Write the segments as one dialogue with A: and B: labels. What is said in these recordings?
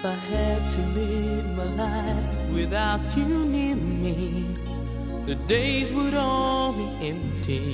A: I had to live my life without you near me, the days would all be empty.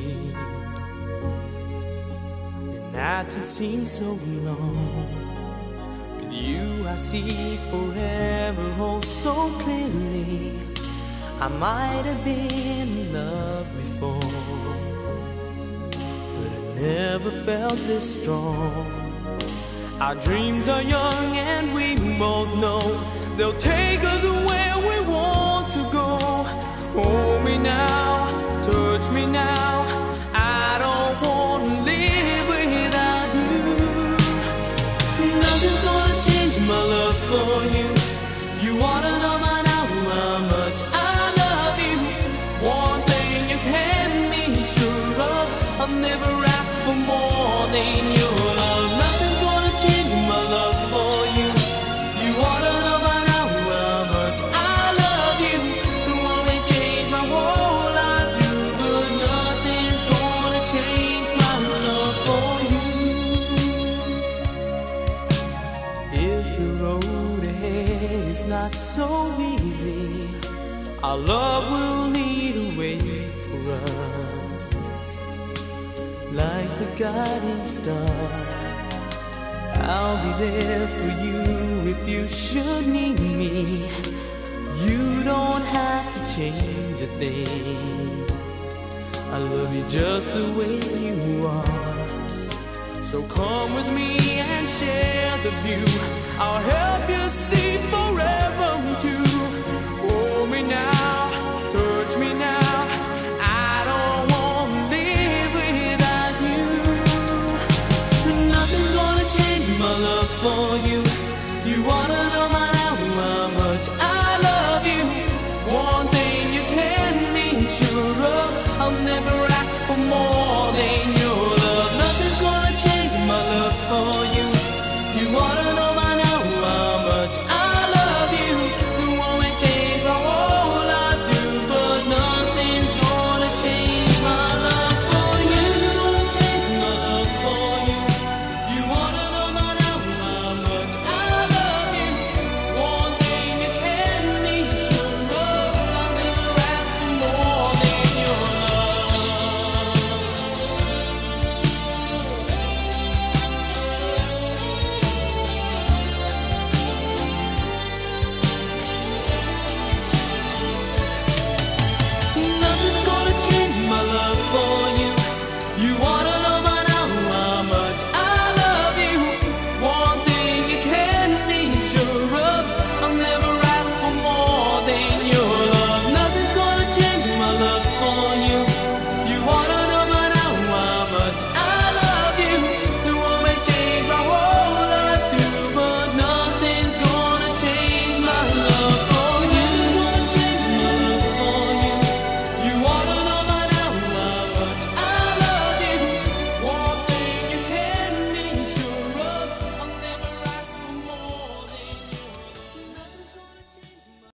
A: The nights would seem so long. With you I see forever oh so clearly. I might have been in love before, but I never felt this strong. Our dreams are young and we both know they'll take us where we want to go. Hold me now, touch me now, I don't want to live without you. Nothing's gonna change my love for you. You wanna know by now how much I love you. One thing you can be sure of, I'll never ask for more than your love. Nothing's gonna change my love for you. You wanna know by now how much I love you. You wanna change my whole life, you, but nothing's gonna change my love for you. If the road ahead is not so easy, our love will lead a way for us, like the guiding star. I'll be there for you if you should need me. You don't have to change a thing. I love you just the way you are. So come with me and share the view. I'll help you see